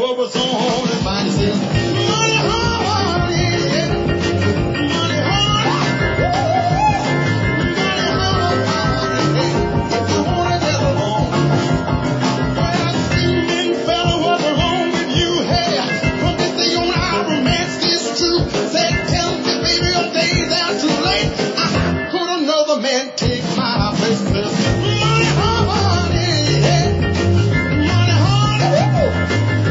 what was on his mind. He said, money, honey, yeah. Money, honey, money, honey, if you wanna get along. Well, singing fella, what's wrong with you? Hey, from this day on, our romance is true. Said, tell me, baby, your days are too late. Could another man take my place? Money, honey, yeah. Money, honey,